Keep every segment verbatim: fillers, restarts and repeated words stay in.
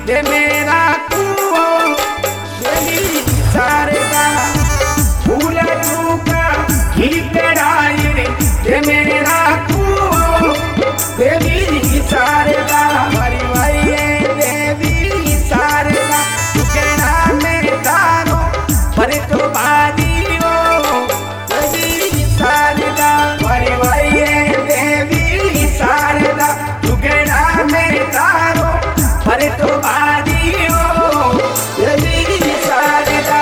ते मेरा कुओ देवी शारदा फूल चूका ही कढ़ाई रे ते मेरा कुओ देवी शारदा हरि हरि देवी शारदा तुकेरा में तारो पर तो बादी हो देवी शारदा हरि हरि देवी शारदा तुकेरा में तारो पर तो बादी हो देवी शारदा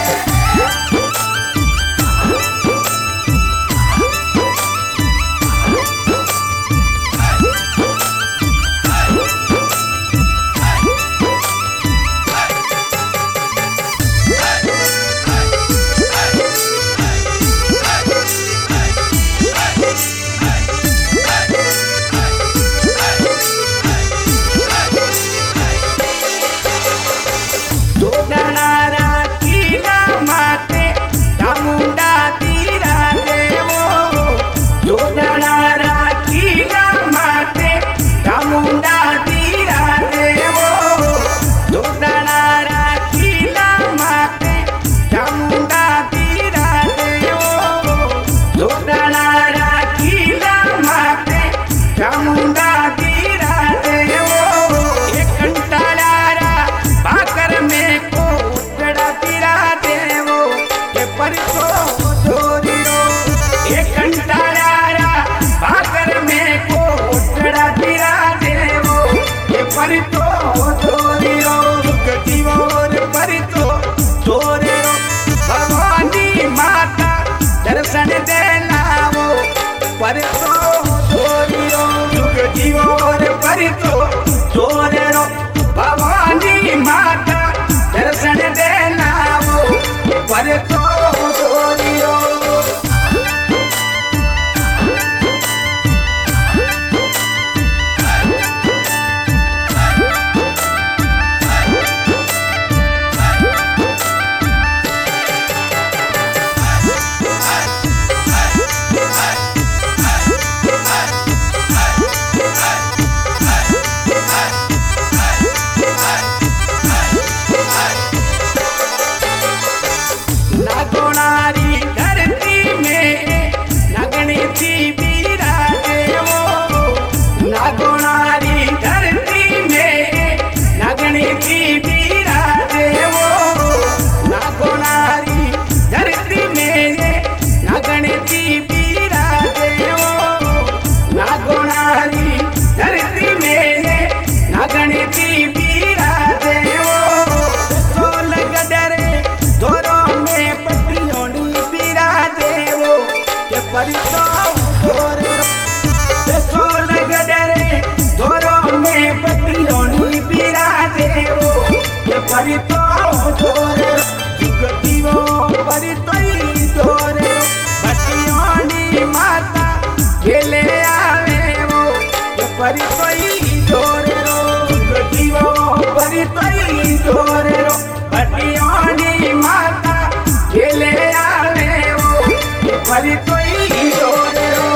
भवानी माता दर्शन देना वो पर तो चोरियो जुग जीवोर पर तो चोरो भवानी माता दर्शन देना वो पर तो चोरियो परितो जोरे जुग जीवो परितोई जोरे बटियोनी माता खेले आवे वो परितोई जोरे रो जुग जीवो परितोई जोरे रो बटियोनी माता खेले आवे वो परितोई जोरे रो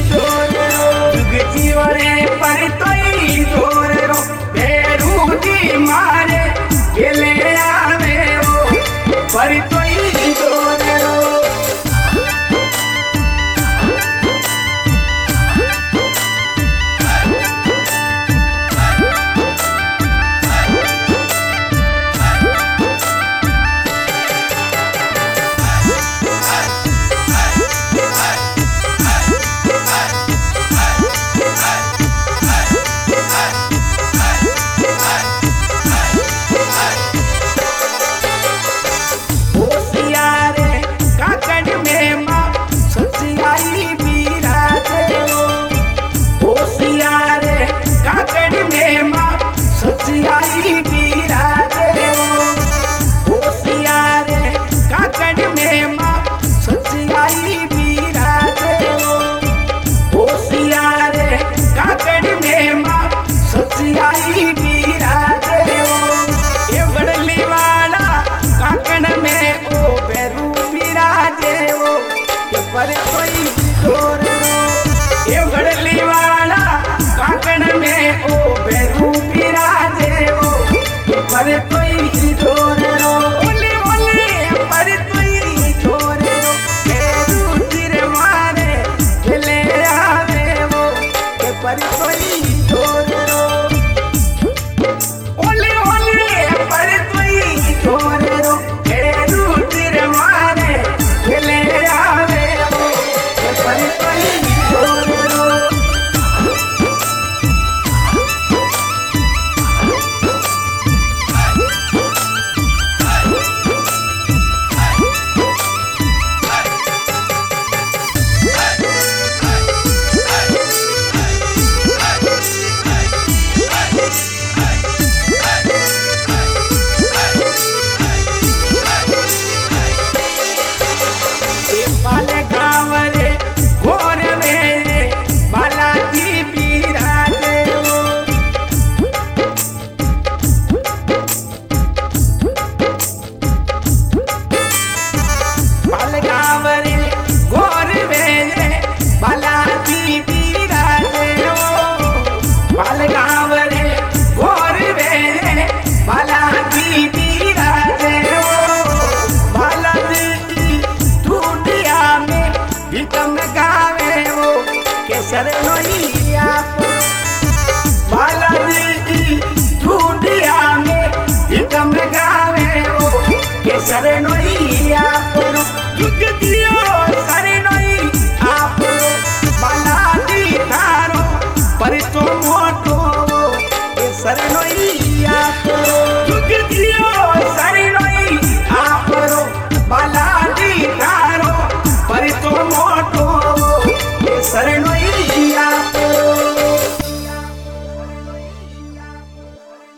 दोरे रो जुग जीवरे पर तोई दोरे रो बेरू दी मारे गेले आवे वो पर तोई दोरे रो पर कोई दोरे रो ये गड़ली वाला काकण में ओ बेरू बिराजे वो पर कोई दोरे रो ओले ओले पर कोई दोरे रो बेरू तीर मारे ले आवे वो पर कोई दोरे रो ओले ओले पर कोई दोरे रो बेरू तीर मारे ले आवे पर कोई दोरे रो शरणोइया बालाजी ढूंढिया में हितम गावे वो के शरणोइया पर जुग दियो शरणोई आप बालाजी थारो पर तो मोटो के शरणोइया पर जुग दियो